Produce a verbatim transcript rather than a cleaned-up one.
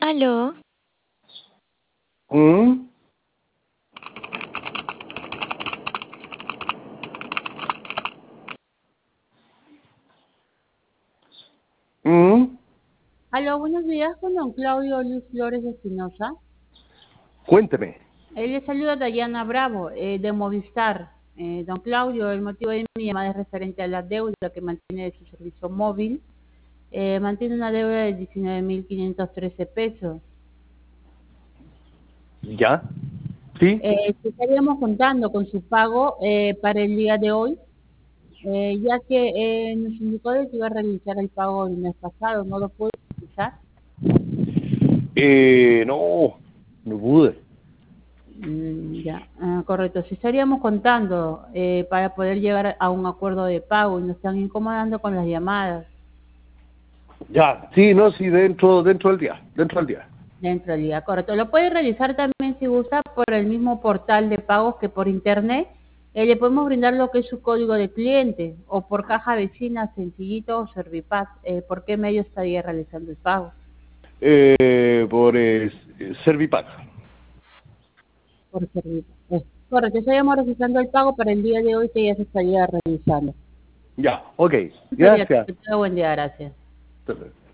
Aló, ¿Mm? ¿Mm? Aló, buenos días, con don Claudio Luis Flores Espinosa. Cuénteme. Él le saluda Dayana Bravo, eh, de Movistar. Eh, don Claudio, el motivo de mi llamada es referente a la deuda que mantiene de su servicio móvil. Eh, mantiene una deuda de diecinueve mil quinientos trece pesos. ¿Ya? ¿Sí? Eh, estaríamos contando con su pago eh, para el día de hoy, eh, ya que eh, nos indicó de que iba a realizar el pago el mes pasado, no lo pude realizar. Eh, no, no pude. Mm, ya, ah, correcto. Si estaríamos contando eh, para poder llegar a un acuerdo de pago y nos están incomodando con las llamadas Ya, sí, no, sí, dentro, dentro del día, dentro del día. dentro del día, correcto. Lo puede realizar también si gusta por el mismo portal de pagos que por internet. Eh, le podemos brindar lo que es su código de cliente o por caja vecina, sencillito o Servipass. Eh, ¿por qué medio estaría realizando el pago? Eh, por eh, Servipack. Por Servipass. Eh, correcto, estaríamos registrando el pago para el día de hoy que ya se estaría realizando. Ya, ok, Sería, gracias. que tenga buen día, gracias.